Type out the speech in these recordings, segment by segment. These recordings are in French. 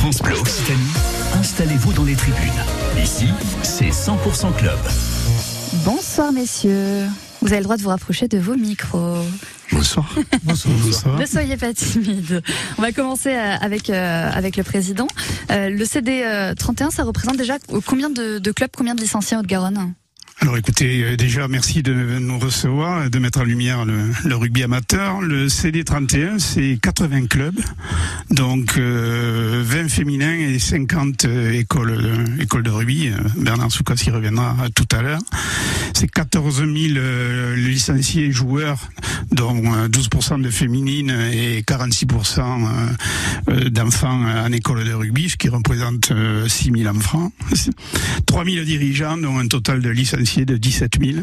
France Bleu Occitanie, installez-vous dans les tribunes. Ici, c'est 100% club. Bonsoir messieurs, vous avez le droit de vous rapprocher de vos micros. Bonsoir. Bonsoir. Ne soyez pas timide. On va commencer avec le président. Le CD 31, ça représente déjà combien de clubs, combien de licenciés en Haute-Garonne ? Alors écoutez, déjà merci de nous recevoir et de mettre en lumière le rugby amateur. Le CD 31, c'est 80 clubs, donc 20 féminins et 50 écoles de rugby. Bernard Soukas y reviendra tout à l'heure. C'est 14 000 licenciés joueurs, dont 12% de féminines et 46% d'enfants en école de rugby, ce qui représente 6 000 enfants. 3 000 dirigeants, dont un total de licenciés de 17 000,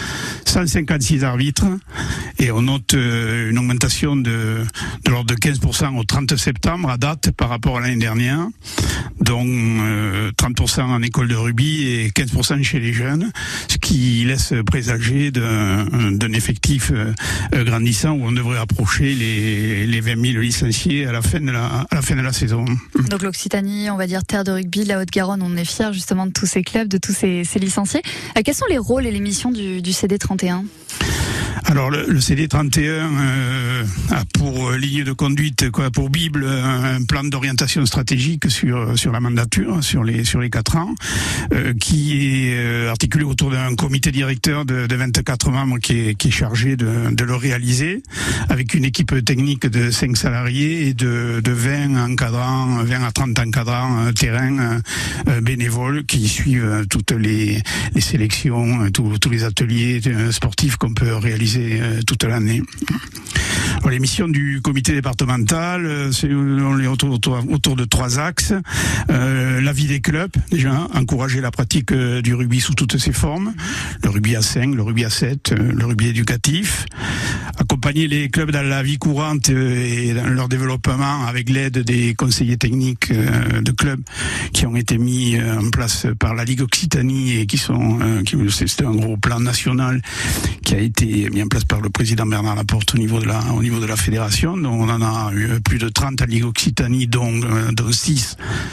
156 arbitres, et on note une augmentation de l'ordre de 15% au 30 septembre à date par rapport à l'année dernière, dont 30% en école de rugby et 15% chez les jeunes, ce qui laisse présager d'un effectif grandissant où on devrait approcher les 20 000 licenciés à la fin de la saison. Donc l'Occitanie, on va dire terre de rugby, la Haute-Garonne, on est fiers justement de tous ces clubs, de tous ces licenciés. Quels sont les rôles et les missions du CD 31 ? Alors le CD 31 a pour ligne de conduite, pour bible, un plan d'orientation stratégique sur la mandature, sur les 4 ans, qui est articulé autour d'un comité directeur de 24 membres qui est chargé de le réaliser, avec une équipe technique de 5 salariés et de 20 à 30 encadrants terrain bénévoles qui suivent toutes les sélections, tous les ateliers sportifs qu'on peut réaliser toute l'année. Alors, les missions du comité départemental, on est autour de 3 axes. La vie des clubs, déjà, encourager la pratique du rugby sous toutes ses formes. Le rugby à 5, le rugby à 7, le rugby éducatif. Accompagner les clubs dans la vie courante et dans leur développement avec l'aide des conseillers techniques de clubs qui ont été mis en place par la Ligue Occitanie et c'est un gros plan national qui a été mis en place par le président Bernard Laporte au niveau de la fédération. Donc on en a eu plus de 30 à Ligue Occitanie, dont 6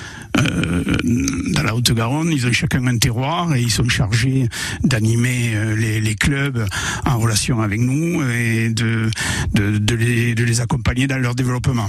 dans la Haute-Garonne. Ils ont chacun un terroir et ils sont chargés d'animer les clubs en relation avec nous et de les accompagner dans leur développement.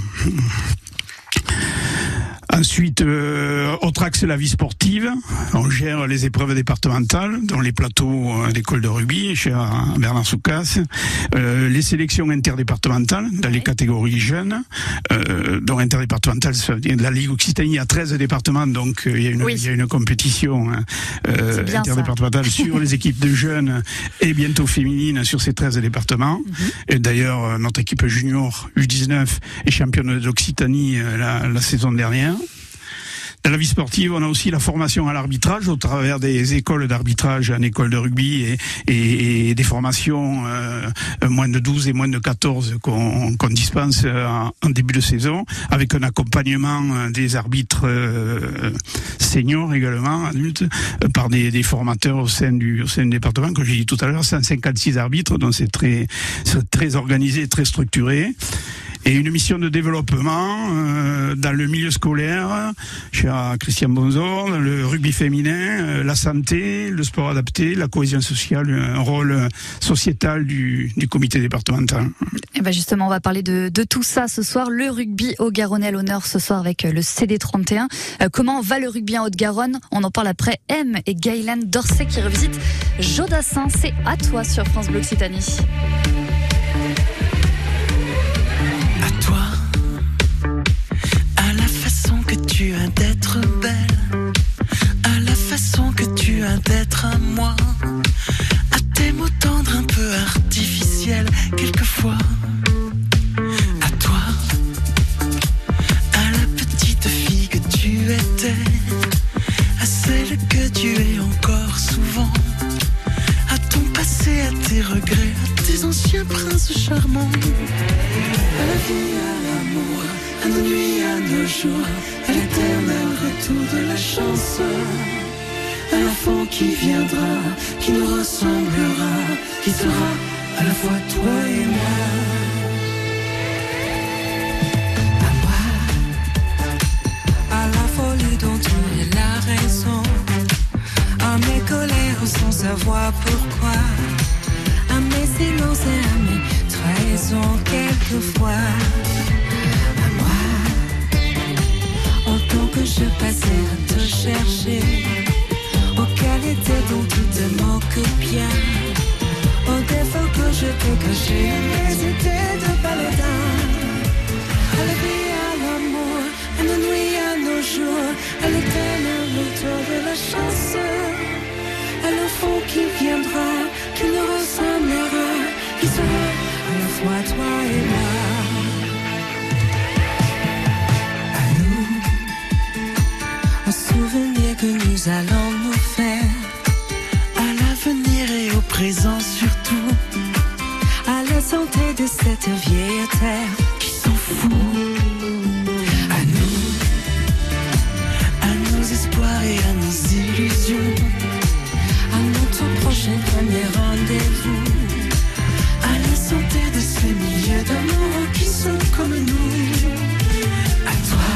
Ensuite, autre axe, la vie sportive. On gère les épreuves départementales, dont les plateaux d'école de rugby, chez Bernard Soukas, les sélections interdépartementales dans les catégories jeunes, dont interdépartementales, la Ligue Occitanie a 13 départements, donc il y a une compétition interdépartementale sur les équipes de jeunes et bientôt féminines sur ces 13 départements. Et d'ailleurs, notre équipe junior U19 est championne d'Occitanie la saison dernière. Dans la vie sportive, on a aussi la formation à l'arbitrage au travers des écoles d'arbitrage en école de rugby et des formations moins de 12 et moins de 14 qu'on dispense en début de saison, avec un accompagnement des arbitres seniors également, adultes, par des formateurs au sein du département, comme j'ai dit tout à l'heure, 156 arbitres, donc c'est très organisé, très structuré. Et une mission de développement dans le milieu scolaire, chez Christian Bonzor, le rugby féminin, la santé, le sport adapté, la cohésion sociale, un rôle sociétal du comité départemental. Et ben justement, on va parler de tout ça ce soir. Le rugby au Garonnais à l'honneur ce soir avec le CD 31. Comment va le rugby en Haute-Garonne ? On en parle après M et Guylaine Dorset qui revisitent Jodassin. C'est à toi sur France Bleu Occitanie. Tu as d'être belle, à la façon que tu as d'être à moi, à tes mots tendres un peu artificiels quelquefois. À toi, à la petite fille que tu étais, à celle que tu es encore souvent, à ton passé, à tes regrets, à tes anciens princes charmants. À la vie, à l'amour, à nos nuits, à nos jours, à l'éternel retour de la chance, à l'enfant qui viendra, qui nous ressemblera, qui sera à la fois toi et moi. À moi, à savoir pourquoi. À mes silences et à mes trahisons quelquefois. À moi, autant que je passais à te chercher, aux qualités dont tu te moques bien, aux défauts que je t'ai cachés, mes idées de baladin. À la vie, à l'amour, à nos nuits, à nos jours, à l'éternel retour de la chance, à le fond qui viendra, qui nous ressemblera, qui sera à la fois toi et moi. À nous, aux souvenirs que nous allons nous faire, à l'avenir et au présent surtout, à la santé de cette vieille terre qui s'en fout. À nos espoirs et à nos illusions, à notre prochain premier rendez-vous, à la santé de ces milliers d'amours qui sont comme nous. À toi.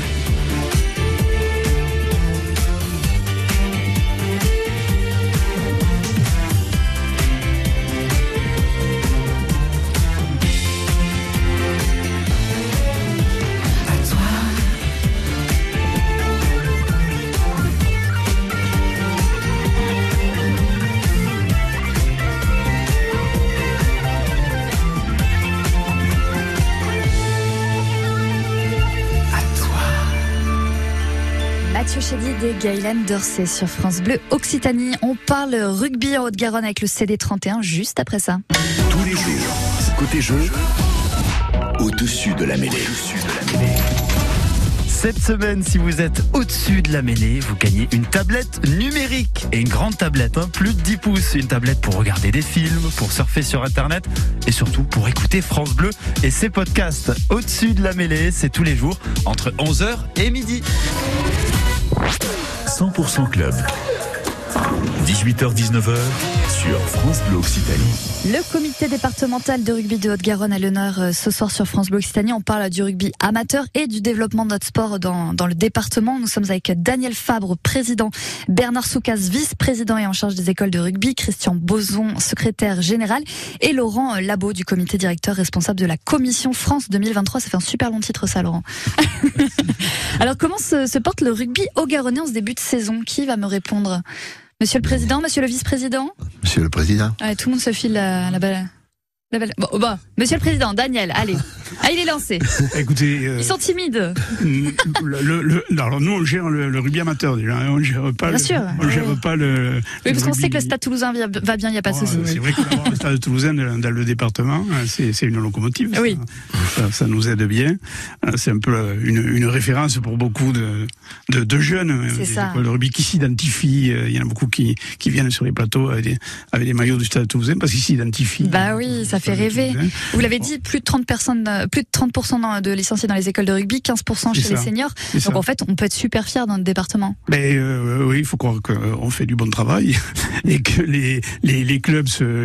Mathieu Chédid et Gaylaine Dorsey sur France Bleu Occitanie. On parle rugby en Haute-Garonne avec le CD31 juste après ça. Tous les jours, côté jeu, au-dessus de la mêlée. Cette semaine, si vous êtes au-dessus de la mêlée, vous gagnez une tablette numérique. Et une grande tablette, plus de 10 pouces. Une tablette pour regarder des films, pour surfer sur Internet et surtout pour écouter France Bleu et ses podcasts. Au-dessus de la mêlée, c'est tous les jours entre 11h et midi. 100% Club. 18h-19h sur France Bleu Occitanie. Le comité départemental de rugby de Haute-Garonne a l'honneur ce soir sur France Bleu Occitanie. On parle du rugby amateur et du développement de notre sport dans le département. Nous sommes avec Daniel Fabre, président, Bernard Soucas, vice-président et en charge des écoles de rugby, Christian Boson, secrétaire général, et Laurent Labo du comité directeur responsable de la commission France 2023. Ça fait un super long titre ça, Laurent. Alors comment se porte le rugby haut-garonnais en ce début de saison? Qui va me répondre? Monsieur le Président, Monsieur le Vice-président? Monsieur le Président. Ouais, tout le monde se file la balle. Bon, Monsieur le Président, Daniel, allez. Ah, il est lancé. Écoutez, ils sont timides. Alors nous, on gère le rugby amateur déjà. On gère pas. Bien sûr. On gère pas le. Oui, parce qu'on rugby. sait que le Stade Toulousain va bien, il n'y a pas de souci. C'est vrai que le Stade Toulousain dans le département, c'est une locomotive. Oui. Ça nous aide bien. C'est un peu une référence pour beaucoup de jeunes de rugby qui s'identifient. Il y en a beaucoup qui viennent sur les plateaux avec des maillots du Stade Toulousain parce qu'ils s'identifient. Bah oui, ça fait rêver. Vous l'avez dit, plus de 30% de licenciés dans les écoles de rugby, 15% chez les seniors. Donc en fait, on peut être super fiers dans le département. Mais oui, il faut croire qu'on fait du bon travail et que les clubs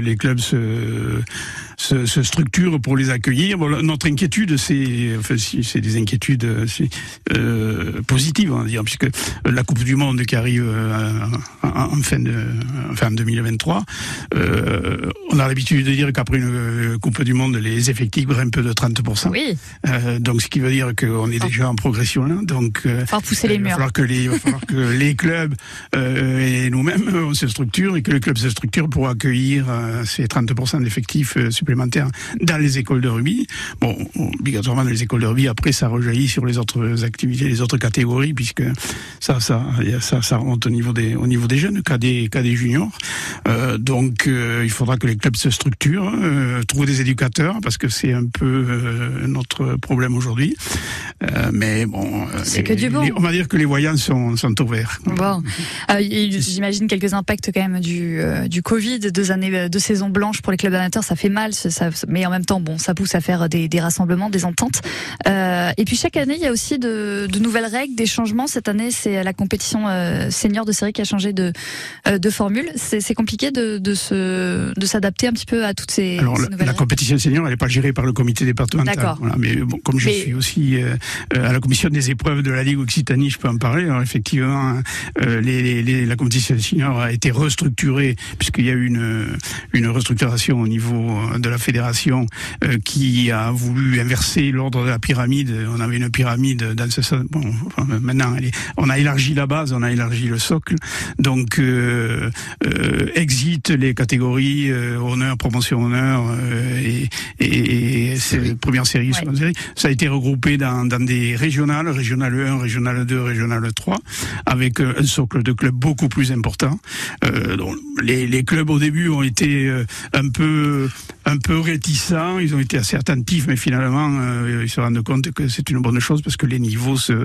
se structurent pour les accueillir. Bon, notre inquiétude, c'est des inquiétudes positives, on va dire, puisque la Coupe du Monde qui arrive en fin 2023, on a l'habitude de dire qu'après une Coupe du Monde, les effectifs grimpent de 30%. Oui. Donc, ce qui veut dire qu'on est déjà en progression là. Donc, il va falloir pousser les murs. Il va falloir que les clubs et nous-mêmes, on se structure et que les clubs se structurent pour accueillir ces 30% d'effectifs supplémentaires dans les écoles de rugby. Bon, obligatoirement dans les écoles de rugby. Après, ça rejaillit sur les autres activités, les autres catégories, puisque ça remonte au niveau des jeunes, cadets juniors. Donc, il faudra que les clubs se structurent, trouvent des éducateurs, parce que c'est un peu notre problème aujourd'hui. Mais bon, c'est que du bon. On va dire que les voyants sont au vert. Bon, j'imagine quelques impacts quand même du Covid, 2 années de saison blanche pour les clubs amateurs, ça fait mal mais en même temps, bon, ça pousse à faire des rassemblements, des ententes. Et puis chaque année, il y a aussi de nouvelles règles, des changements. Cette année, c'est la compétition senior de série qui a changé de formule. C'est compliqué de s'adapter un petit peu à toutes ces nouvelles règles. La compétition senior, elle n'est pas gérée par le comité départemental. D'accord. Voilà, mais bon, comme je suis aussi à la commission des épreuves de la Ligue Occitanie, je peux en parler. Alors effectivement, la compétition senior a été restructurée puisqu'il y a eu une restructuration au niveau de la fédération qui a voulu inverser l'ordre de la pyramide. On avait une pyramide dans ce sens. Bon, enfin, maintenant, on a élargi la base, on a élargi le socle. Donc, exit les catégories honneur, promotion honneur et c'est première série, seconde série. Ça a été regroupé dans des régionales 1, régionale 2, régionale 3, avec un socle de clubs beaucoup plus important. Donc, les clubs au début ont été un peu réticents, ils ont été assez attentifs, mais finalement ils se rendent compte que c'est une bonne chose parce que les niveaux se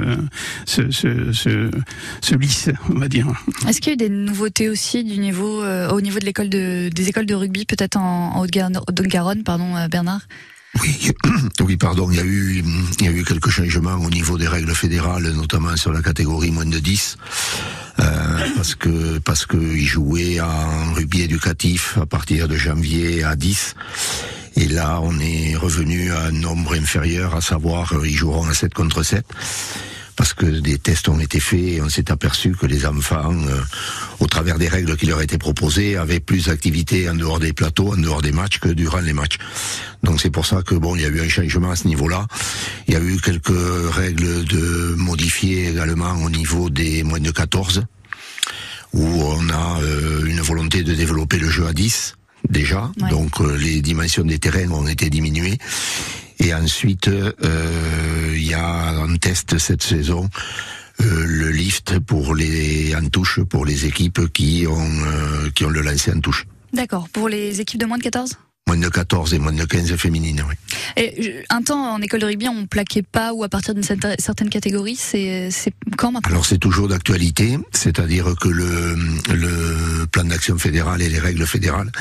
lissent, on va dire. Est-ce qu'il y a eu des nouveautés aussi au niveau de des écoles de rugby, peut-être en Haute-Garonne, Bernard? Oui, pardon, il y a eu quelques changements au niveau des règles fédérales, notamment sur la catégorie moins de 10, parce que ils jouaient en rugby éducatif à partir de janvier à 10. Et là, on est revenu à un nombre inférieur, à savoir, ils joueront à 7 contre 7. Parce que des tests ont été faits et on s'est aperçu que les enfants, au travers des règles qui leur étaient proposées, avaient plus d'activités en dehors des plateaux, en dehors des matchs que durant les matchs. Donc c'est pour ça que il y a eu un changement à ce niveau-là. Il y a eu quelques règles modifiées également au niveau des moins de 14, où on a une volonté de développer le jeu à 10 déjà. Ouais. Donc les dimensions des terrains ont été diminuées. Et ensuite, il y a en test cette saison le lift en touche pour les équipes qui ont le lancer en touche. D'accord. Pour les équipes de moins de 14 ? Moins de 14 et moins de 15 féminines, oui. Et un temps, en école de rugby, on plaquait pas ou à partir d'une certaine catégorie, c'est quand maintenant ? Alors c'est toujours d'actualité, c'est-à-dire que le plan d'action fédéral et les règles fédérales,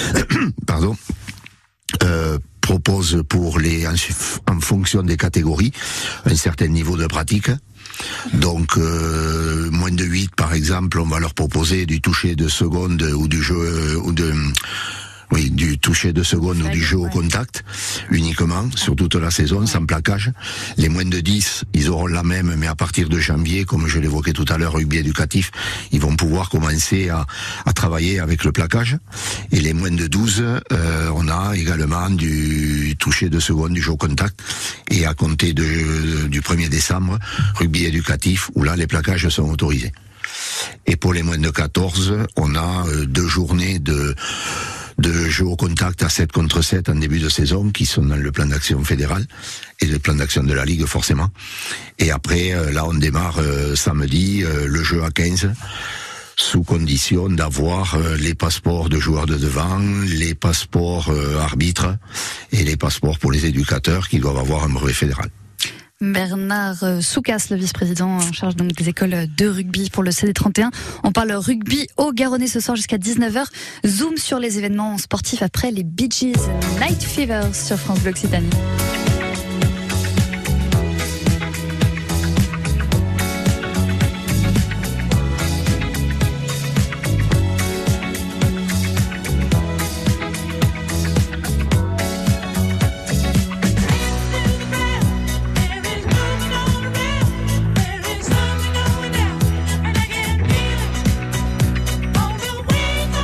propose en fonction des catégories un certain niveau de pratique. Donc moins de 8 par exemple, on va leur proposer du toucher de seconde ou du jeu du toucher de seconde ou du jeu au contact uniquement sur toute la saison, sans plaquage. Les moins de 10, ils auront la même, mais à partir de janvier, comme je l'évoquais tout à l'heure, rugby éducatif, ils vont pouvoir commencer à travailler avec le plaquage. Et les moins de 12, on a également du toucher de seconde, du jeu au contact. Et à compter du 1er décembre, rugby éducatif, où là, les plaquages sont autorisés. Et pour les moins de 14, on a 2 journées de jeu au contact à 7 contre 7 en début de saison, qui sont dans le plan d'action fédéral et le plan d'action de la Ligue, forcément. Et après, là, on démarre samedi, le jeu à 15, sous condition d'avoir les passeports de joueurs de devant, les passeports arbitres et les passeports pour les éducateurs qui doivent avoir un brevet fédéral. Bernard Soucas, le vice-président en charge donc des écoles de rugby pour le CD31. On parle rugby au Garonnais ce soir jusqu'à 19h. Zoom sur les événements sportifs après les Bee Gees Night Fever sur France Bleu Occitanie.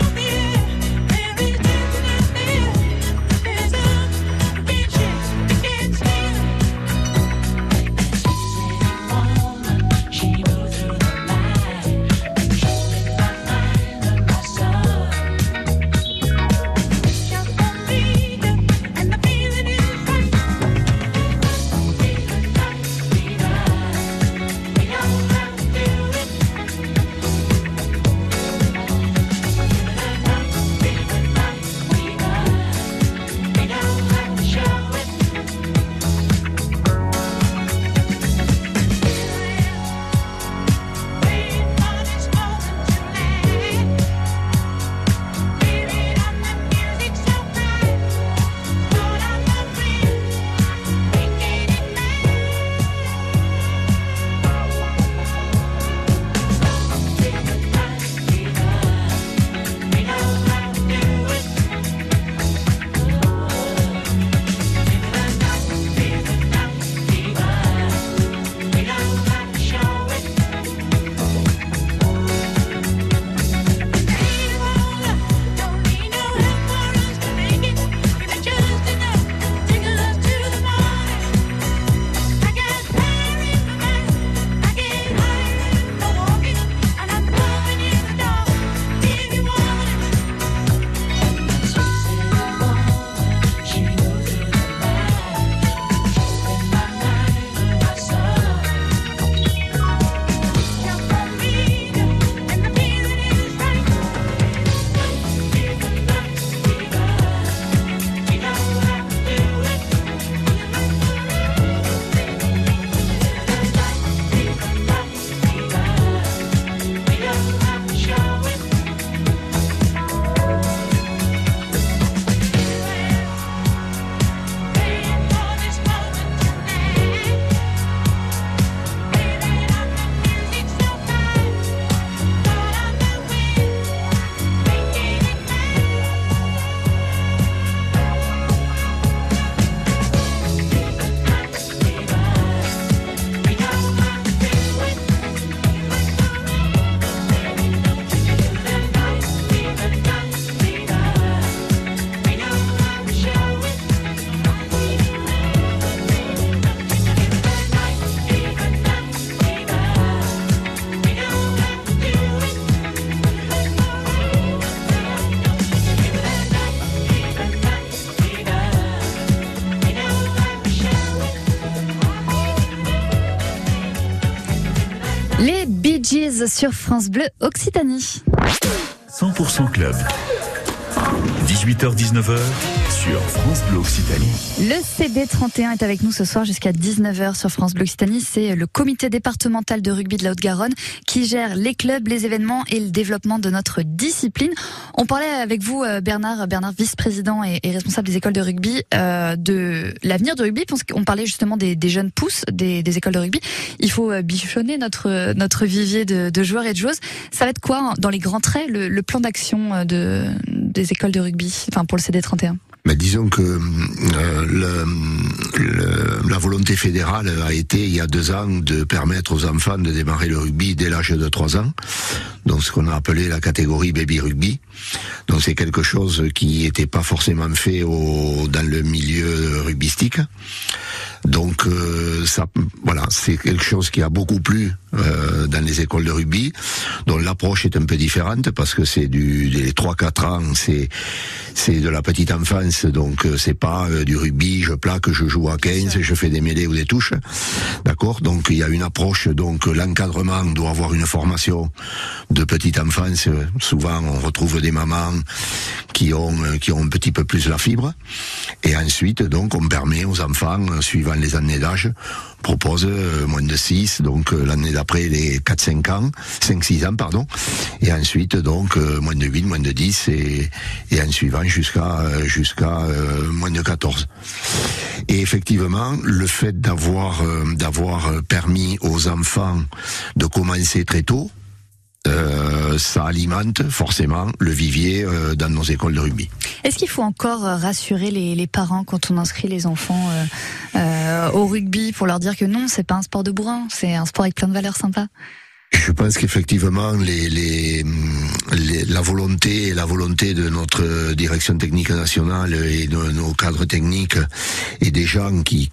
Yeah. Les Bee Gees sur France Bleu Occitanie. 100% Club. 18h-19h sur France Bleu Occitanie. Le CD31 est avec nous ce soir jusqu'à 19h sur France Bleu Occitanie. C'est le comité départemental de rugby de la Haute-Garonne qui gère les clubs, les événements et le développement de notre discipline. On parlait avec vous, Bernard, vice-président et responsable des écoles de rugby, de l'avenir du rugby. On parlait justement des jeunes pousses des écoles de rugby. Il faut bichonner notre vivier de joueurs et de joueuses. Ça va être quoi, dans les grands traits, le plan d'action des écoles de rugby, enfin pour le CD31? Mais disons que la volonté fédérale a été, il y a 2 ans, de permettre aux enfants de démarrer le rugby dès l'âge de 3 ans. Donc ce qu'on a appelé la catégorie baby rugby. Donc c'est quelque chose qui n'était pas forcément fait dans le milieu rugbystique. Donc ça, voilà, c'est quelque chose qui a beaucoup plu dans les écoles de rugby, dont l'approche est un peu différente parce que c'est les 3-4 ans, c'est de la petite enfance, donc c'est pas du rugby, je plaque, je joue à 15, je fais des mêlées ou des touches, d'accord. Donc il y a une approche, donc l'encadrement doit avoir une formation de petite enfance. Souvent on retrouve des mamans qui ont un petit peu plus la fibre, et ensuite donc on permet aux enfants, suivant les années d'âge, propose moins de 6, donc l'année d'après les 4-5 ans, 5-6 ans pardon, et ensuite donc moins de 8, moins de 10 et en suivant jusqu'à moins de 14. Et effectivement, le fait d'avoir permis aux enfants de commencer très tôt, ça alimente forcément le vivier dans nos écoles de rugby. Est-ce qu'il faut encore rassurer les parents quand on inscrit les enfants au rugby pour leur dire que non, c'est pas un sport de bourrin, c'est un sport avec plein de valeurs sympas? Je pense qu'effectivement, la volonté de notre direction technique nationale et de nos cadres techniques et des gens qui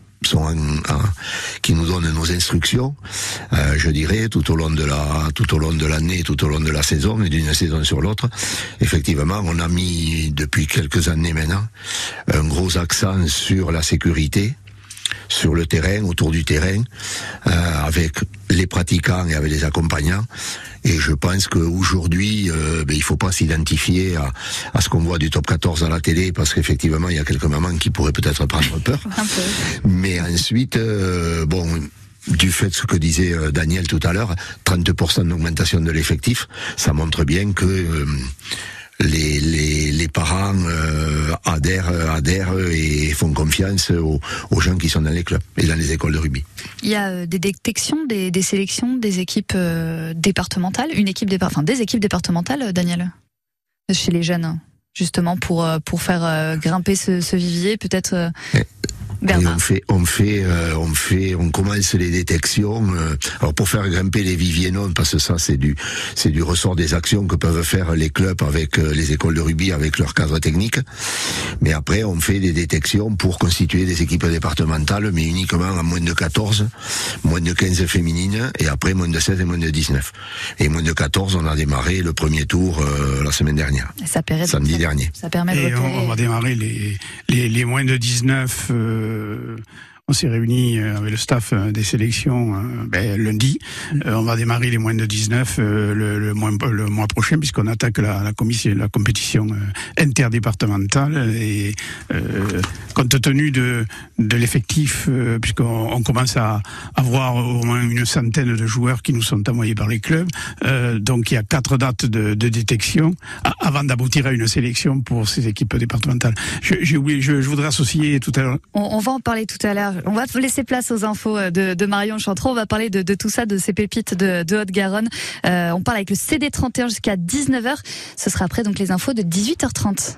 nous donnent nos instructions, je dirais, tout au long de l'année, tout au long de la saison et d'une saison sur l'autre. Effectivement, on a mis depuis quelques années maintenant un gros accent sur la sécurité, sur le terrain, autour du terrain, avec les pratiquants et avec les accompagnants. Et je pense qu'aujourd'hui, il faut pas s'identifier à ce qu'on voit du top 14 à la télé, parce qu'effectivement, il y a quelques mamans qui pourraient peut-être prendre peur. Mais ensuite, du fait de ce que disait Daniel tout à l'heure, 30% d'augmentation de l'effectif, ça montre bien que les parents adhèrent et font confiance aux gens qui sont dans les clubs et dans les écoles de rugby. Il y a des détections, des sélections des équipes départementales, des équipes départementales, Daniel, chez les jeunes, justement pour faire grimper ce vivier, peut-être. Bernard. Et on commence les détections. Alors pour faire grimper les viviers, non, parce que ça c'est du ressort des actions que peuvent faire les clubs avec les écoles de rugby, avec leur cadre technique. Mais après on fait des détections pour constituer des équipes départementales, mais uniquement à moins de 14, moins de 15 féminines, et après moins de 16 et moins de 19. Et moins de 14, on a démarré le premier tour la semaine dernière. Samedi dernier. Ça permet et de on va démarrer les moins de 19. On s'est réunis avec le staff des sélections lundi. On va démarrer les moins de 19 le mois prochain, puisqu'on attaque la compétition interdépartementale. Et compte tenu de l'effectif, puisqu'on commence à avoir au moins une centaine de joueurs qui nous sont envoyés par les clubs, donc il y a 4 dates de détection avant d'aboutir à une sélection pour ces équipes départementales. J'ai oublié, je voudrais associer tout à l'heure. On va en parler tout à l'heure. On va laisser place aux infos de Marion Chantreau. On va parler de tout ça, de ces pépites de Haute-Garonne. On parle avec le CD31 jusqu'à 19h. Ce sera après donc les infos de 18h30.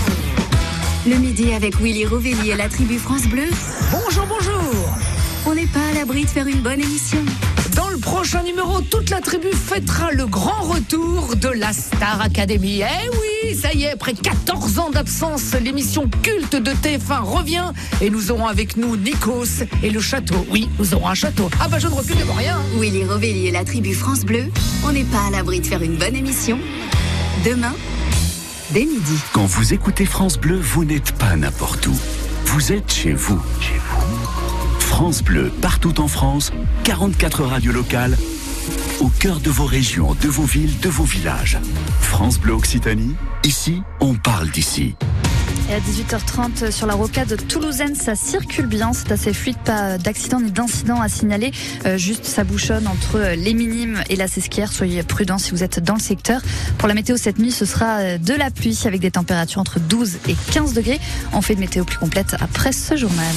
Le midi avec Willy Rovelli et la tribu France Bleu. Bonjour. On n'est pas à l'abri de faire une bonne émission. Dans le prochain numéro, toute la tribu fêtera le grand retour de la Star Academy. Eh oui, ça y est, après 14 ans d'absence, l'émission culte de TF1 revient et nous aurons avec nous Nikos et le château. Oui, nous aurons un château. Ah bah je ne recule devant rien. Willy Rovelli et la tribu France Bleu, on n'est pas à l'abri de faire une bonne émission. Demain, dès midi. Quand vous écoutez France Bleu, vous n'êtes pas n'importe où. Vous êtes chez vous. France Bleu, partout en France, 44 radios locales, au cœur de vos régions, de vos villes, de vos villages. France Bleu Occitanie, ici, on parle d'ici. Et à 18h30 sur la rocade toulousaine, ça circule bien, c'est assez fluide, pas d'accident ni d'incident à signaler. Juste ça bouchonne entre les Minimes et la Sesquière. Soyez prudents si vous êtes dans le secteur. Pour la météo cette nuit, ce sera de la pluie avec des températures entre 12 et 15 degrés. On fait une météo plus complète après ce journal.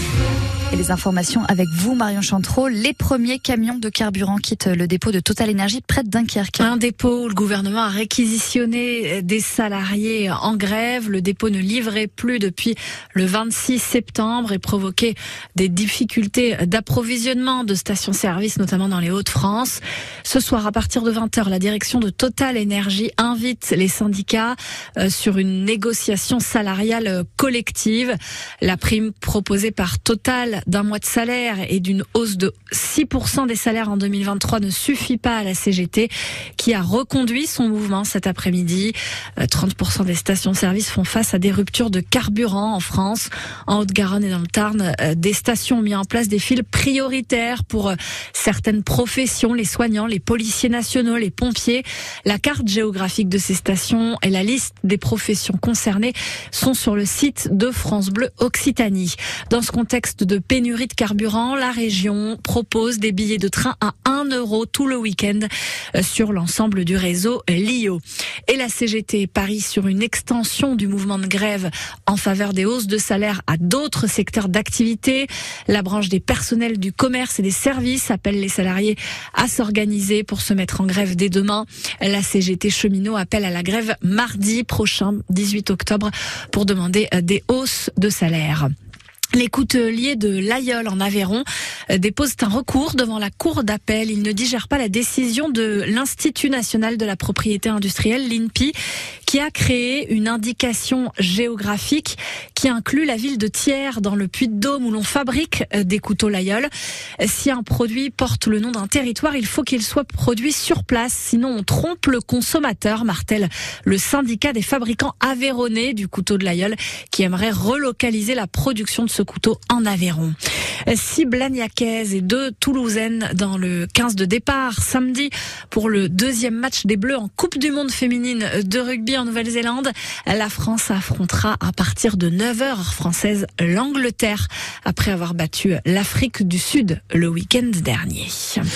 Et les informations avec vous, Marion Chantreau. Les premiers camions de carburant quittent le dépôt de Total Énergie près de Dunkerque. Un dépôt où le gouvernement a réquisitionné des salariés en grève. Le dépôt ne livrait plus depuis le 26 septembre et provoquait des difficultés d'approvisionnement de stations-service, notamment dans les Hauts-de-France. Ce soir, à partir de 20h, la direction de Total Énergie invite les syndicats sur une négociation salariale collective. La prime proposée par Total d'un mois de salaire et d'une hausse de 6% des salaires en 2023 ne suffit pas à la CGT qui a reconduit son mouvement cet après-midi. 30% des stations-service font face à des ruptures de carburant en France. En Haute-Garonne et dans le Tarn, des stations ont mis en place des files prioritaires pour certaines professions, les soignants, les policiers nationaux, les pompiers. La carte géographique de ces stations et la liste des professions concernées sont sur le site de France Bleu Occitanie. Dans ce contexte de pénurie de carburant, la région propose des billets de train à 1 € tout le week-end sur l'ensemble du réseau LIO. Et la CGT parie sur une extension du mouvement de grève en faveur des hausses de salaire à d'autres secteurs d'activité. La branche des personnels du commerce et des services appelle les salariés à s'organiser pour se mettre en grève dès demain. La CGT cheminot appelle à la grève mardi prochain, 18 octobre, pour demander des hausses de salaire. Les couteliers de l'Ailleul en Aveyron déposent un recours devant la cour d'appel. Ils ne digèrent pas la décision de l'Institut national de la propriété industrielle, l'INPI, qui a créé une indication géographique qui inclut la ville de Thiers dans le Puy-de-Dôme où l'on fabrique des couteaux l'Ailleul. Si un produit porte le nom d'un territoire, il faut qu'il soit produit sur place, sinon on trompe le consommateur, martèle le syndicat des fabricants aveyronnais du couteau de l'Ailleul qui aimerait relocaliser la production de ce couteau en Aveyron. 6 Blagnacaises et 2 Toulousaines dans le 15 de départ samedi pour le deuxième match des Bleus en Coupe du Monde féminine de rugby en Nouvelle-Zélande. La France affrontera à partir de 9h heure française l'Angleterre après avoir battu l'Afrique du Sud le week-end dernier.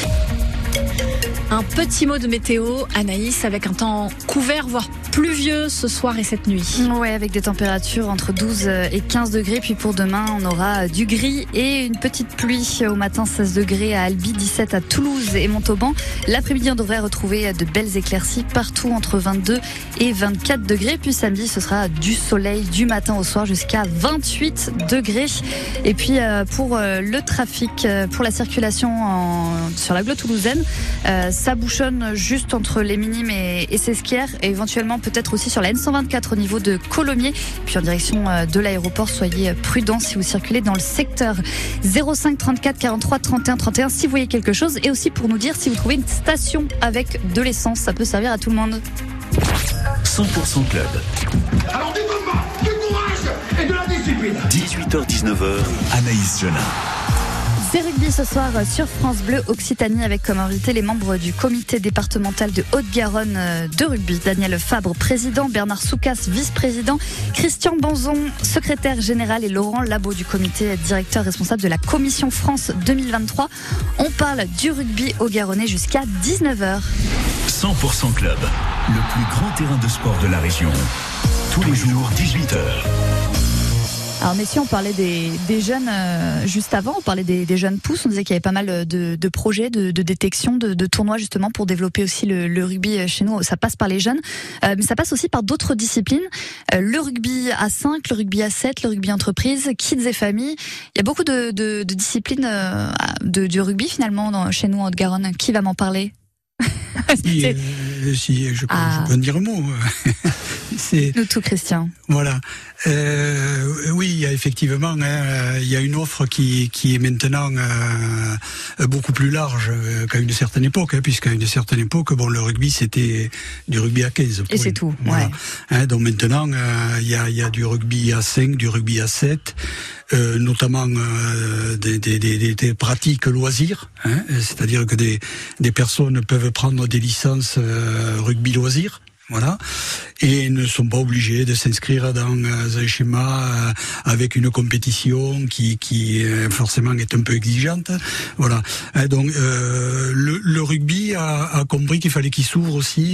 Un petit mot de météo, Anaïs, avec un temps couvert, voire pluvieux ce soir et cette nuit. Ouais, avec des températures entre 12 et 15 degrés. Puis pour demain, on aura du gris et une petite pluie. Au matin, 16 degrés à Albi, 17 à Toulouse et Montauban. L'après-midi, on devrait retrouver de belles éclaircies partout entre 22 et 24 degrés. Puis samedi, ce sera du soleil du matin au soir jusqu'à 28 degrés. Et puis pour le trafic, pour la circulation sur l'agglo toulousaine, ça bouchonne juste entre les Minimes et Sesquières et éventuellement peut-être aussi sur la N124 au niveau de Colomiers. Puis en direction de l'aéroport, soyez prudents si vous circulez dans le secteur. 05 34 43 31 31 si vous voyez quelque chose et aussi pour nous dire si vous trouvez une station avec de l'essence. Ça peut servir à tout le monde. 100% Club. Alors du combat, du courage et de la discipline. 18h-19h, Anaïs Genin. C'est rugby ce soir sur France Bleu Occitanie avec comme invité les membres du comité départemental de Haute-Garonne de rugby. Daniel Fabre, président, Bernard Soucas, vice-président, Christian Banzon, secrétaire général et Laurent Labo du comité directeur responsable de la Commission France 2023. On parle du rugby haut-garonnais jusqu'à 19h. 100% Club, le plus grand terrain de sport de la région. Tous les jours, 18h. Alors messieurs, on parlait des jeunes juste avant, on parlait des jeunes pousses, on disait qu'il y avait pas mal de projets, de détection, de tournois justement pour développer aussi le rugby chez nous. Ça passe par les jeunes, mais ça passe aussi par d'autres disciplines. Le rugby à 5, le rugby à 7, le rugby entreprise, kids et famille. Il y a beaucoup de disciplines du rugby finalement chez nous en Haute-Garonne. Qui va m'en parler? Si je peux en dire un mot. Nous tout, Christian. Voilà. Oui, il y a effectivement, il y a une offre qui est maintenant beaucoup plus large qu'à une certaine époque, puisqu'à une certaine époque, bon, le rugby c'était du rugby à 15 points. Et c'est tout. Voilà. Ouais. Donc maintenant, il y a du rugby à 5, du rugby à 7. Notamment des pratiques loisirs, c'est-à-dire que des personnes peuvent prendre des licences rugby loisirs. Voilà, et ne sont pas obligés de s'inscrire dans un schéma avec une compétition qui forcément est un peu exigeante. Voilà. Donc le rugby a compris qu'il fallait qu'il s'ouvre aussi,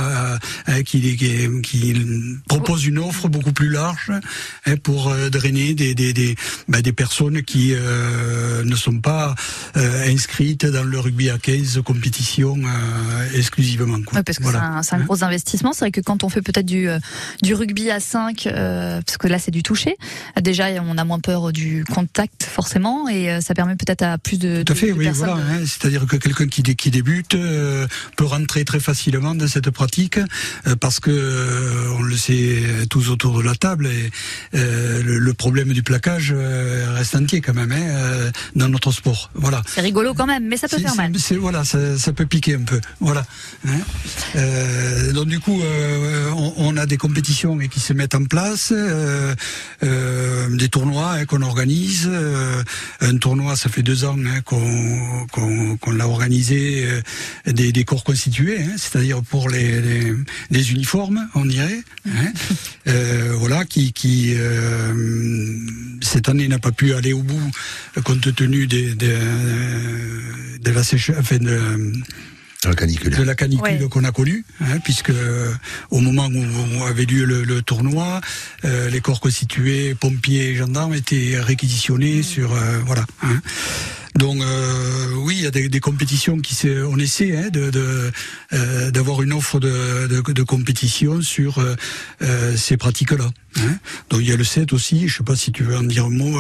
qu'il propose une offre beaucoup plus large pour drainer des personnes qui ne sont pas inscrites dans le rugby à 15 compétition exclusivement. Quoi. Ouais, parce que voilà. c'est un gros investissement. C'est vrai que quand on fait peut-être du rugby à 5, parce que là c'est du toucher, déjà on a moins peur du contact forcément, et ça permet peut-être à plus de tout à fait, de oui, personnes. Voilà, c'est-à-dire que quelqu'un qui débute peut rentrer très facilement dans cette pratique, parce que on le sait tous autour de la table, et le problème du plaquage reste entier quand même dans notre sport. Voilà. C'est rigolo quand même, mais ça peut faire mal. Voilà, ça peut piquer un peu. Voilà. Donc du coup, on a des compétitions qui se mettent en place, des tournois qu'on organise. Un tournoi, ça fait 2 ans qu'on l'a organisé, des corps constitués, c'est-à-dire pour les uniformes, on dirait. Voilà, qui cette année n'a pas pu aller au bout compte tenu de la sécheresse, enfin de la canicule qu'on a connue, puisque au moment où avait lieu le tournoi, les corps constitués, pompiers et gendarmes étaient réquisitionnés sur voilà. Donc oui, il y a des compétitions on essaie d'avoir une offre de compétition sur ces pratiques-là. Donc il y a le 7 aussi, je sais pas si tu veux en dire un mot.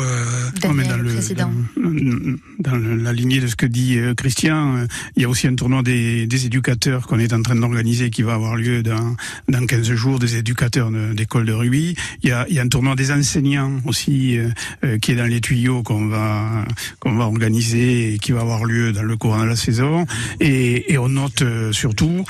Dans la lignée de ce que dit Christian, il y a aussi un tournoi des éducateurs qu'on est en train d'organiser, qui va avoir lieu dans 15 jours, des éducateurs d'école de rugby. Il y a un tournoi des enseignants aussi qui est dans les tuyaux, qu'on va organiser et qui va avoir lieu dans le courant de la saison. Et on note surtout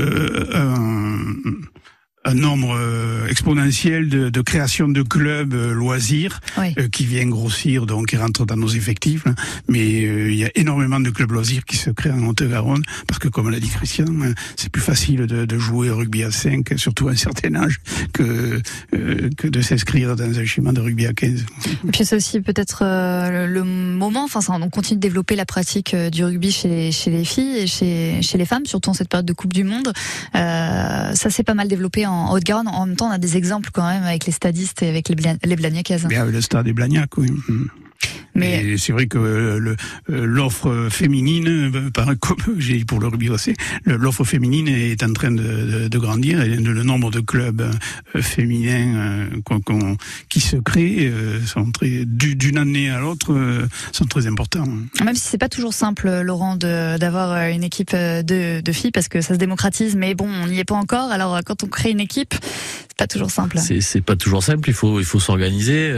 un nombre exponentiel de création de clubs loisirs qui vient grossir, donc qui rentre dans nos effectifs. Mais il y a énormément de clubs loisirs qui se créent en Haute-Garonne, parce que comme l'a dit Christian, c'est plus facile de jouer au rugby à 5, surtout à un certain âge, que de s'inscrire dans un schéma de rugby à 15. Et puis c'est aussi peut-être le moment, on continue de développer la pratique du rugby chez les filles et chez les femmes, surtout en cette période de Coupe du Monde. Ça s'est pas mal développé en Haute-Garonne. En même temps, on a des exemples quand même avec les stadistes et avec les Blagnacaises. Bien, avec le stade des Blagnac, oui. Mais c'est vrai que l'offre féminine, comme j'ai dit pour le rugby aussi, l'offre féminine est en train de grandir, et le nombre de clubs féminins qui se créent sont d'une année à l'autre sont très importants. Même si c'est pas toujours simple, Laurent, d'avoir une équipe de filles, parce que ça se démocratise, mais bon, on n'y est pas encore. Alors quand on crée une équipe, c'est pas toujours simple. C'est pas toujours simple. Il faut s'organiser.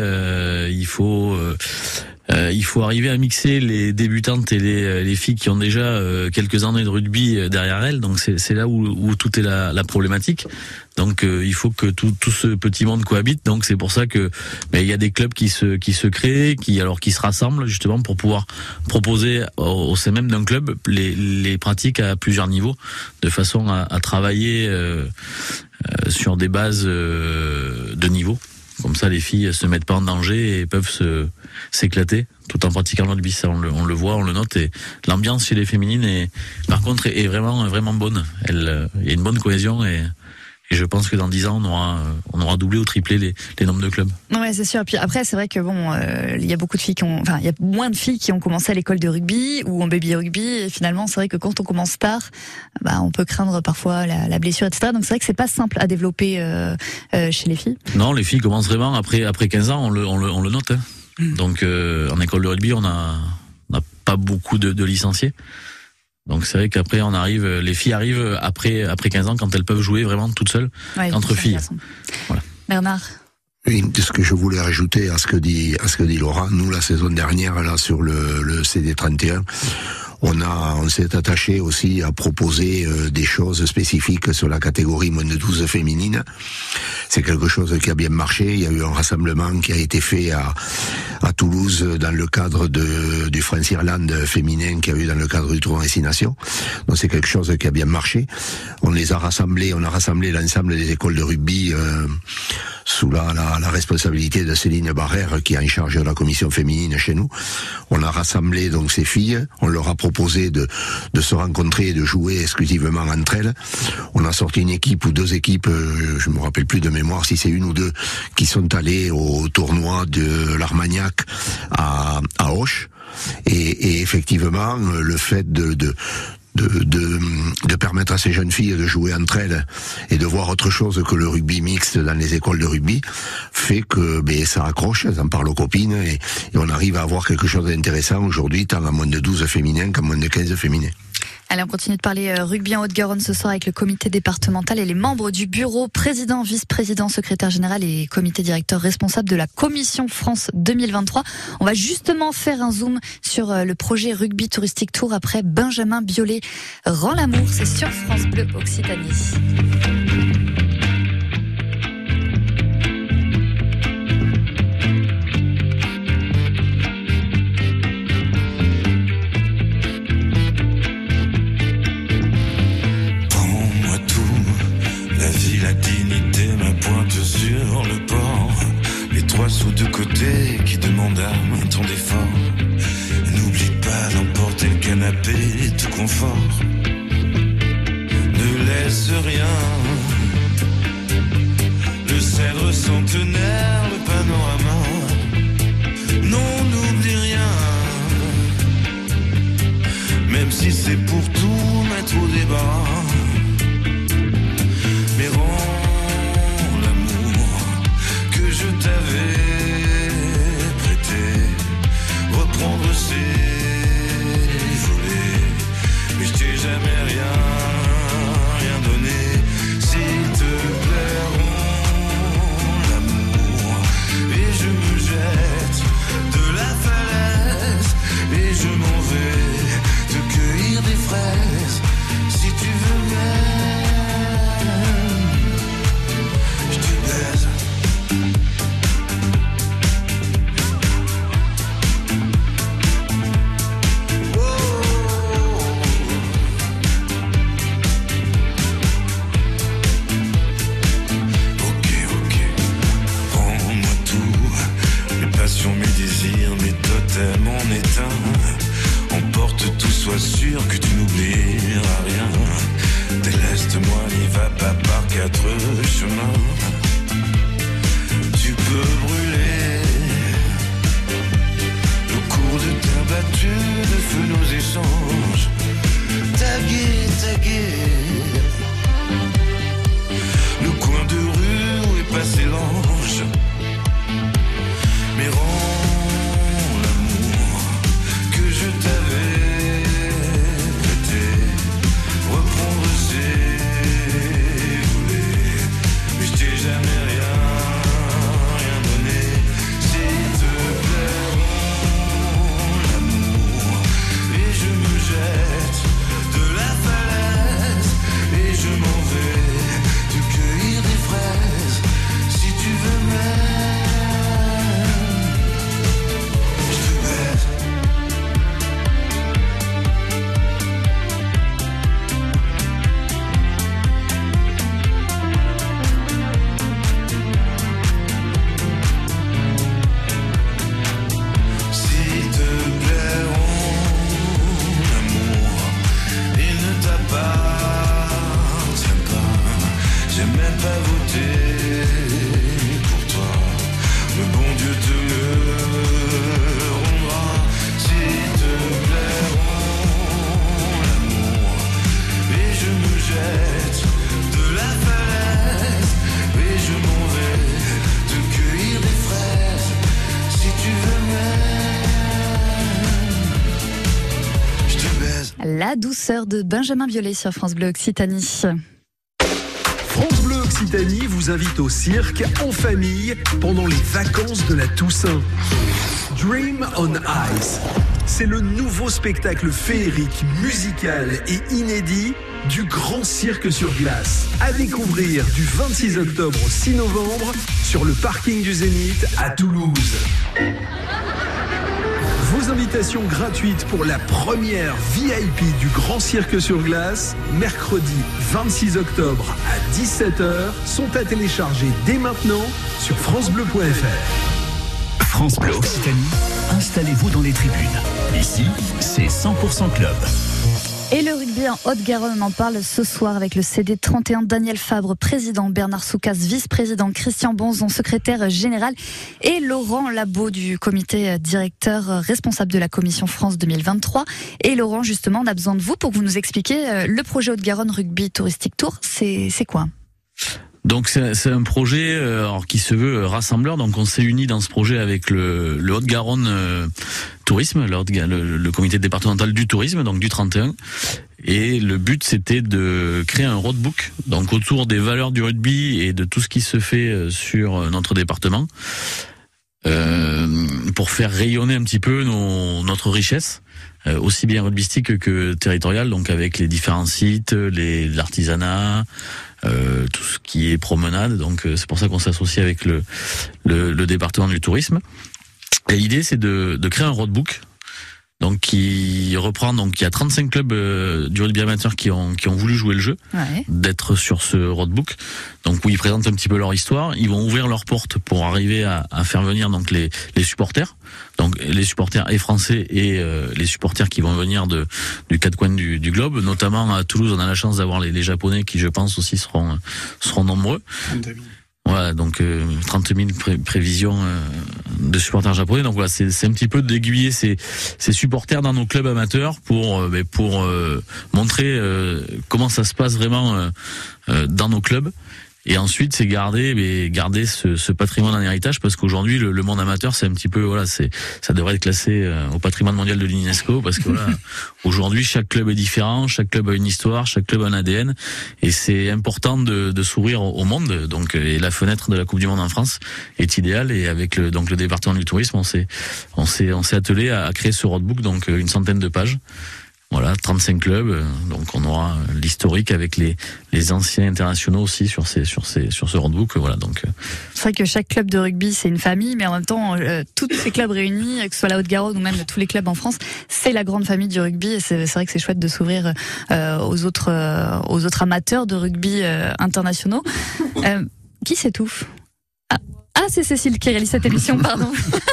Il faut arriver à mixer les débutantes et les filles qui ont déjà quelques années de rugby derrière elles. Donc c'est là où tout est la problématique. Donc il faut que tout ce petit monde cohabite. Donc c'est pour ça que il y a des clubs qui se créent, qui se rassemblent justement pour pouvoir proposer au sein même d'un club les pratiques à plusieurs niveaux, de façon à travailler sur des bases de niveau. Comme ça, les filles se mettent pas en danger et peuvent s'éclater tout en pratiquant le rugby. Ça, on le voit, on le note. Et l'ambiance chez les féminines par contre, est vraiment, vraiment bonne. Il y a une bonne cohésion, et je pense que dans 10 ans, on aura doublé ou triplé les nombres de clubs. Ouais, c'est sûr. Et puis après, c'est vrai que il y a beaucoup de filles il y a moins de filles qui ont commencé à l'école de rugby ou en baby rugby. Et finalement, c'est vrai que quand on commence tard, on peut craindre parfois la blessure, etc. Donc c'est vrai que c'est pas simple à développer chez les filles. Non, les filles commencent vraiment après 15 ans, on le note. Donc en école de rugby, on n'a pas beaucoup de licenciés. Donc c'est vrai qu'après les filles arrivent après 15 ans quand elles peuvent jouer vraiment toutes seules entre filles. Voilà. Bernard. Oui, ce que je voulais rajouter à ce que dit Laurent, nous la saison dernière là sur le CD31, on s'est attaché aussi à proposer des choses spécifiques sur la catégorie moins de 12 féminine. C'est quelque chose qui a bien marché. Il y a eu un rassemblement qui a été fait à Toulouse dans le cadre du France Irlande féminin qu'il y a eu dans le cadre du tournoi Destination. Donc c'est quelque chose qui a bien marché. On a rassemblé l'ensemble des écoles de rugby sous la responsabilité de Céline Barrère qui est en charge de la commission féminine chez nous. On a rassemblé donc ces filles, on leur a proposé de se rencontrer et de jouer exclusivement entre elles. On a sorti une équipe ou deux équipes, je me rappelle plus de mémoire si c'est une ou deux, qui sont allées au tournoi de l'Armagnac à Auch. Et effectivement, le fait de permettre à ces jeunes filles de jouer entre elles et de voir autre chose que le rugby mixte dans les écoles de rugby fait que ça accroche, elles en parlent aux copines et on arrive à avoir quelque chose d'intéressant aujourd'hui, tant à moins de 12 féminins qu'à moins de 15 féminins. Allez, on continue de parler rugby en Haute-Garonne ce soir avec le comité départemental et les membres du bureau, président, vice-président, secrétaire général et comité directeur responsable de la commission France 2023. On va justement faire un zoom sur le projet Rugby Touristique Tour après Benjamin Biolay. Rend l'amour, c'est sur France Bleu Occitanie. La dignité, ma pointe sur le port. Les 3 sous de côté qui demandent un temps d'effort. N'oublie pas d'emporter le canapé de confort. Ne laisse rien. Le cèdre centenaire, le panorama. Non, n'oublie rien. Même si c'est pour tout mettre au débat. Mais rends l'amour que je t'avais prêté, reprendre ses volets. Mais je t'ai jamais rien donné. S'il te plaît, rends l'amour. Et je me jette de la falaise. Et je m'en vais te cueillir des fraises. Si tu veux bien. Mon éteint, emporte tout, sois sûr que tu n'oublieras rien. Déleste-moi, n'y va pas par 4 chemins. Tu peux brûler le cours de terre battue, de feu nos échanges. Taguer le coin de rue où est passé l'ange. Mais je t'avais prêté, reprendre ses volets. Mais je t'ai jamais rien donné. S'il te plaît, rends l'amour. Et je me jette de la falaise. Et je m'en vais te cueillir des fraises. Si tu veux même, je te baise. La La douceur de Benjamin Biolay sur France Bleu Occitanie. France Bleu Occitanie vous invite au cirque en famille pendant les vacances de la Toussaint. Dream on Ice, c'est le nouveau spectacle féerique, musical et inédit du Grand Cirque sur Glace. À découvrir du 26 octobre au 6 novembre sur le parking du Zénith à Toulouse. Vos invitations gratuites pour la première VIP du Grand Cirque sur Glace, mercredi 26 octobre à 17h, sont à télécharger dès maintenant sur francebleu.fr. France Bleu Occitanie, installez-vous dans les tribunes. Ici, c'est 100% club. Et le rugby en Haute-Garonne, on en parle ce soir avec le CD31 Daniel Fabre, président, Bernard Soucas, vice-président, Christian Bonzon, secrétaire général, et Laurent Labo du comité directeur responsable de la commission France 2023. Et Laurent, justement, on a besoin de vous pour que vous nous expliquiez le projet Haute-Garonne Rugby Touristique Tour. C'est quoi ? Donc c'est un projet qui se veut rassembleur. Donc on s'est unis dans ce projet avec le Haute-Garonne Tourisme, le comité départemental du tourisme, donc du 31. Et le but c'était de créer un roadbook, donc autour des valeurs du rugby et de tout ce qui se fait sur notre département, pour faire rayonner un petit peu notre richesse. Aussi bien rugbystique que territoriale, donc avec les différents sites, l'artisanat, tout ce qui est promenade. Donc c'est pour ça qu'on s'associe avec le département du tourisme. Et l'idée c'est de créer un roadbook, donc qui reprend, donc il y a 35 clubs du rugby amateur qui ont voulu jouer le jeu, d'être sur ce roadbook. Donc où ils présentent un petit peu leur histoire, ils vont ouvrir leurs portes pour arriver à faire venir donc les supporters. Donc les supporters et français et les supporters qui vont venir du quatre coins du globe, notamment à Toulouse, on a la chance d'avoir les Japonais qui, je pense, aussi seront nombreux. Voilà, donc 30 000 prévisions de supporters japonais. Donc voilà, c'est un petit peu d'aiguiller ces supporters dans nos clubs amateurs pour montrer comment ça se passe vraiment dans nos clubs. Et ensuite, c'est garder ce patrimoine en héritage, parce qu'aujourd'hui, le monde amateur, c'est un petit peu, ça devrait être classé au patrimoine mondial de l'UNESCO, parce que aujourd'hui, chaque club est différent, chaque club a une histoire, chaque club a un ADN, et c'est important de s'ouvrir au monde. Donc, et la fenêtre de la Coupe du Monde en France est idéale, et avec le département du tourisme, on s'est attelé à créer ce roadbook, donc une centaine de pages. Voilà, 35 clubs, donc on aura l'historique avec les anciens internationaux aussi sur ce roadbook. Voilà, donc c'est vrai que chaque club de rugby c'est une famille, mais en même temps tous ces clubs réunis, que ce soit la Haute-Garonne ou même tous les clubs en France, c'est la grande famille du rugby. Et c'est vrai que c'est chouette de s'ouvrir aux autres amateurs de rugby internationaux. Qui s'étouffe ? Ah, c'est Cécile qui réalise cette émission, pardon.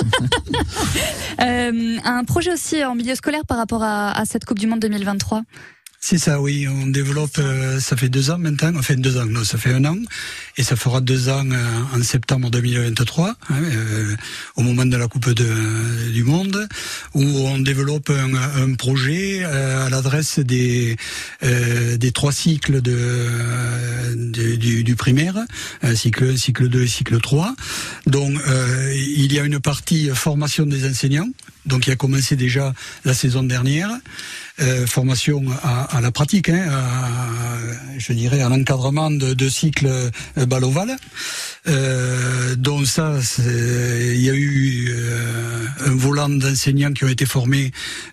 Un projet aussi en milieu scolaire par rapport à cette Coupe du Monde 2023. C'est ça, oui. On développe, ça fait 2 ans maintenant, enfin 2 ans, non, ça fait 1 an, et ça fera 2 ans en septembre 2023, au moment de la Coupe du Monde, où on développe un projet à l'adresse des 3 cycles du primaire, cycle 1, cycle 2 et cycle 3. Donc, il y a une partie formation des enseignants, donc qui a commencé déjà la saison dernière. Formation à la pratique, je dirais à l'encadrement de cycles balle ovale. Donc ça, il y a eu un volant d'enseignants qui ont été formés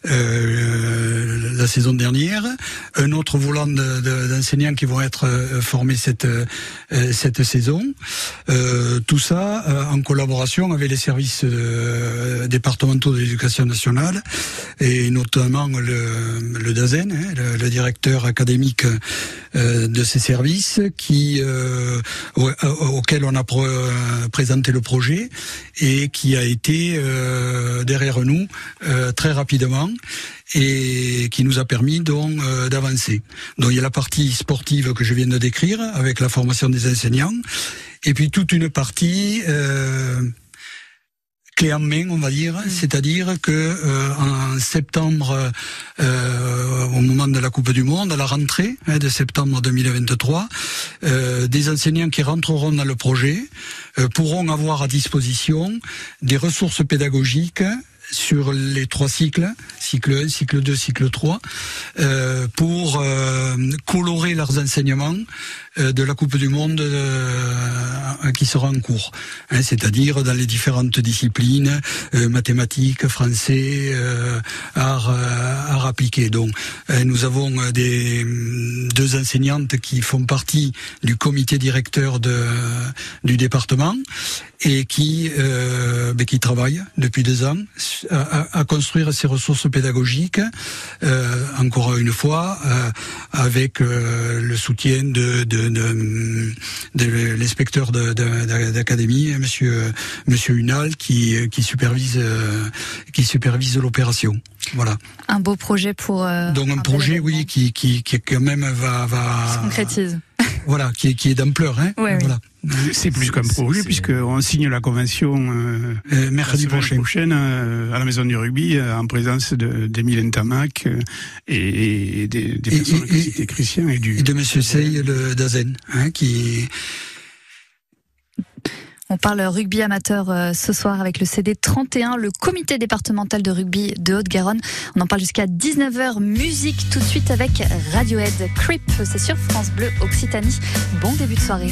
la saison dernière, un autre volant d'enseignants qui vont être formés cette saison. Tout ça en collaboration avec les services départementaux de l'éducation nationale et notamment le DAZEN, le directeur académique de ces services, auquel on a présenté le projet et qui a été derrière nous très rapidement et qui nous a permis donc d'avancer. Donc il y a la partie sportive que je viens de décrire avec la formation des enseignants et puis toute une partie clé en main, on va dire, c'est-à-dire que en septembre, au moment de la Coupe du Monde, à la rentrée de septembre 2023, des enseignants qui rentreront dans le projet pourront avoir à disposition des ressources pédagogiques sur les 3 cycles, cycle 1, cycle 2, cycle 3, pour colorer leurs enseignements de la Coupe du Monde qui sera en cours, c'est-à-dire dans les différentes disciplines, mathématiques, français, arts appliqués. Donc, nous avons 2 enseignantes qui font partie du comité directeur du département et qui travaillent depuis 2 ans à construire ces ressources pédagogiques, encore une fois, avec le soutien de l'inspecteur d'académie, monsieur Hunal, qui supervise l'opération. Voilà. Un beau projet pour. Donc un projet, oui, qui quand même va se concrétise. Voilà, qui est d'ampleur, hein. Ouais, voilà. Oui. C'est plus qu'un projet, puisqu'on signe la convention mercredi prochaine à la Maison du Rugby, en présence d'Émile Ntamak et des personnes que citait Christian et de monsieur Sey d'Azen, qui... On parle rugby amateur ce soir avec le CD 31, le comité départemental de rugby de Haute-Garonne. On en parle jusqu'à 19h. Musique tout de suite avec Radiohead. Creep, c'est sur France Bleu Occitanie. Bon début de soirée.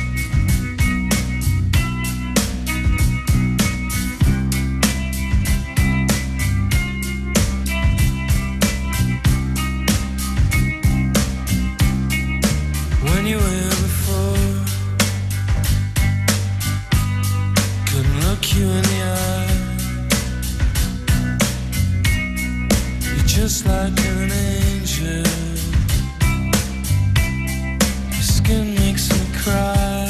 When you were before, couldn't look you in the eye. You're just like an angel. Your skin makes me cry.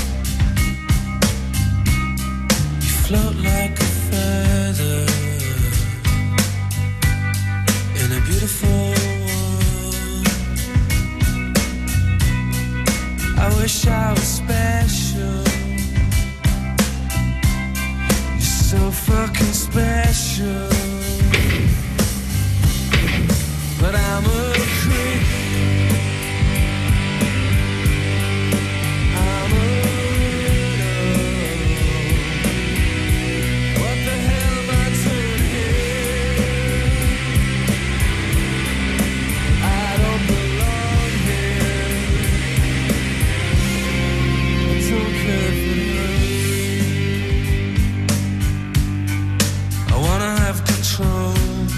You float like a feather in a beautiful world. I wish I was special. You're so fucking special. But I'm a creep. I'm a widow. What the hell am I doing here? I don't belong here. I don't care for you. I wanna have control.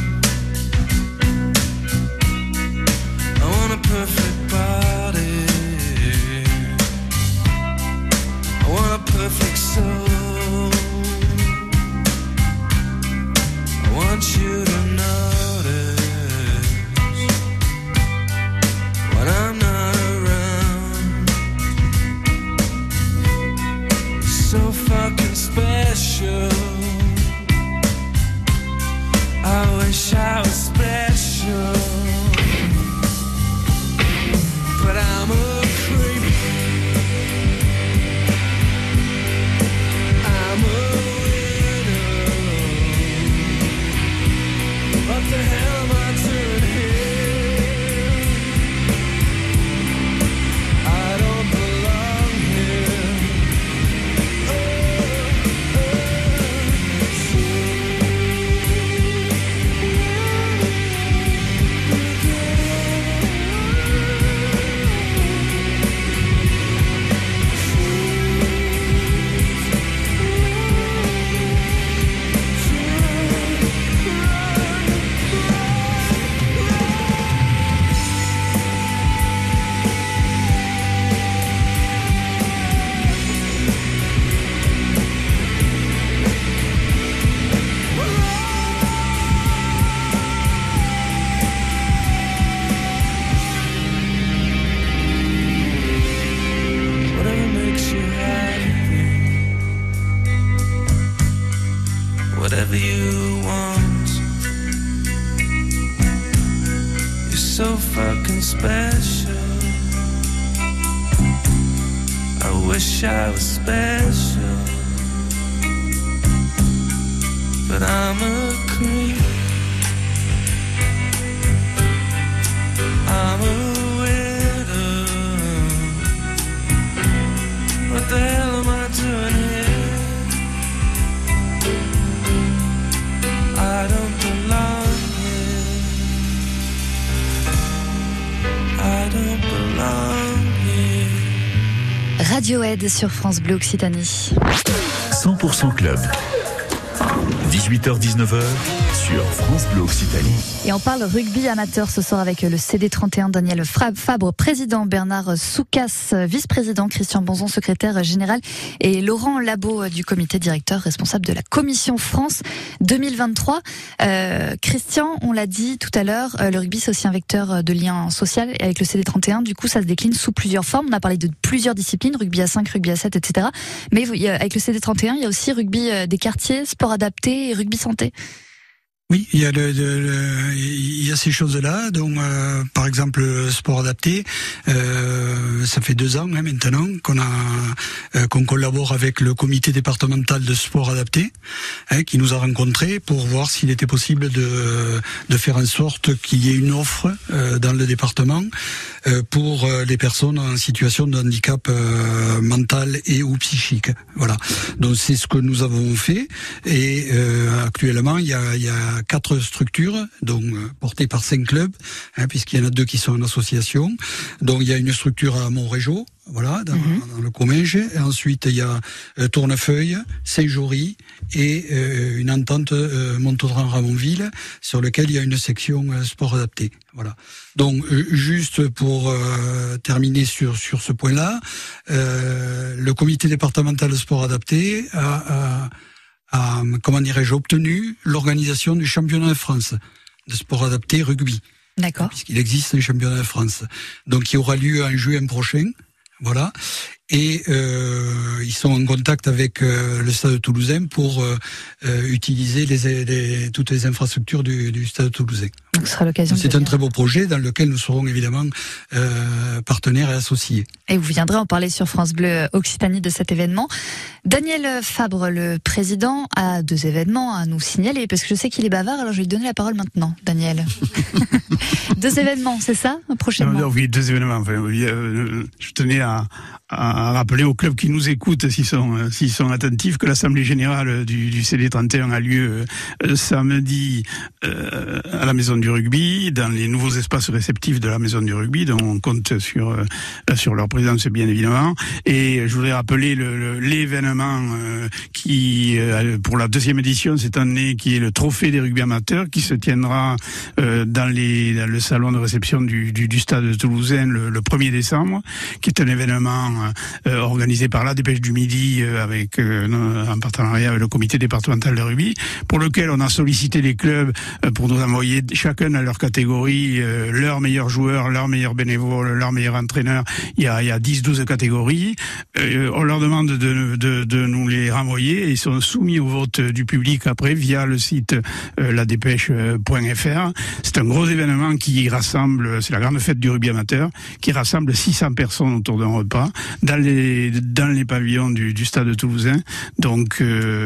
Perfect body. I want a perfect soul. I want you to notice when I'm not around. You're so fucking special. I wish I was special. But I'm a creep. I'm a widow. What the hell am I doing here? I don't belong here. Whatever you want. You're so fucking special. I wish I was special. But I'm a creep. I'm a widow. What the hell am I doing here? Radiohead sur France Bleu Occitanie. 100% Club. 18h-19h sur France Bleu Occitanie. Et on parle rugby amateur ce soir avec le CD31 Daniel Fabre, président, Bernard Soucas, vice-président, Christian Bonzon, secrétaire général, et Laurent Labo du comité directeur responsable de la Commission France 2023. Christian, on l'a dit tout à l'heure, le rugby c'est aussi un vecteur de lien social, et avec le CD31, du coup ça se décline sous plusieurs formes. On a parlé de plusieurs disciplines, rugby à 5, rugby à 7, etc. Mais avec le CD31, il y a aussi rugby des quartiers, sport adapté et rugby santé. Oui, il y a ces choses-là. Donc, par exemple, le sport adapté, ça fait 2 ans maintenant qu'on collabore avec le comité départemental de sport adapté, qui nous a rencontrés pour voir s'il était possible de faire en sorte qu'il y ait une offre dans le département pour les personnes en situation de handicap mental et ou psychique. Voilà. Donc c'est ce que nous avons fait, et actuellement il y a 4 structures, donc portées par 5 clubs, puisqu'il y en a 2 qui sont en association. Donc il y a une structure à Montrégeau, voilà, dans le Comminges. Et ensuite il y a Tournefeuille, Saint-Jory et une entente Montaudran-Ramonville, sur lequel il y a une section sport adapté. Voilà. Donc juste pour terminer sur ce point-là, le comité départemental de sport adapté a comment dirais-je, obtenu l'organisation du championnat de France de sport adapté rugby. D'accord. Puisqu'il existe un championnat de France. Donc, qui aura lieu en juin prochain. Voilà. Et ils sont en contact avec le Stade Toulousain pour utiliser toutes les infrastructures du Stade Toulousain. Donc, ce sera l'occasion. C'est un très beau projet dans lequel nous serons évidemment partenaires et associés. Et vous viendrez en parler sur France Bleu Occitanie de cet événement. Daniel Fabre, le président, a 2 événements à nous signaler, parce que je sais qu'il est bavard, alors je vais lui donner la parole maintenant, Daniel. 2 événements, c'est ça, prochainement? Oui, 2 événements. Enfin, je tenais à rappeler aux clubs qui nous écoutent, s'ils sont attentifs, que l'Assemblée Générale du CD31 a lieu samedi à la Maison du Rugby, dans les nouveaux espaces réceptifs de la Maison du Rugby, dont on compte sur leur présence bien évidemment. Et je voudrais rappeler l'événement qui, pour la 2e édition cette année, qui est le Trophée des rugby amateurs, qui se tiendra dans le salon de réception du Stade toulousain le 1er décembre, qui est un événement organisé par la Dépêche du Midi en partenariat avec le comité départemental de rugby, pour lequel on a sollicité les clubs pour nous envoyer chacun dans leur catégorie leurs meilleurs joueurs, leurs meilleurs bénévoles, leurs meilleurs entraîneurs. Il y a 10-12 catégories. On leur demande de nous les renvoyer, et ils sont soumis au vote du public après via le site ladépêche.fr. C'est un gros événement qui rassemble, c'est la grande fête du rugby amateur, qui rassemble 600 personnes autour d'un repas dans les pavillons du Stade toulousain. Donc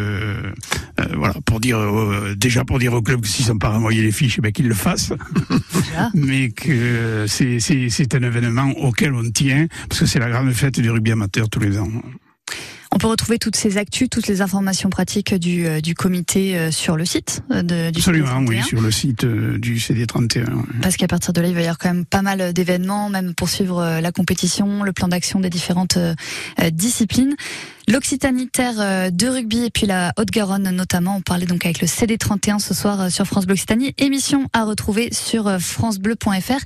voilà, pour dire aux clubs que s'ils sont pas renvoyés les fiches, qu'ils le fassent. Mais que c'est un événement auquel on tient, parce que c'est la grande fête du rugby amateur tous les ans. On peut retrouver toutes ces actus, toutes les informations pratiques du comité sur le site du Absolument, CD31. oui, sur le site du CD31. Parce qu'à partir de là, il va y avoir quand même pas mal d'événements, même pour suivre la compétition, le plan d'action des différentes disciplines. L'Occitanie terre de rugby et puis la Haute-Garonne notamment. On parlait donc avec le CD31 ce soir sur France Bleu Occitanie. Émission à retrouver sur francebleu.fr.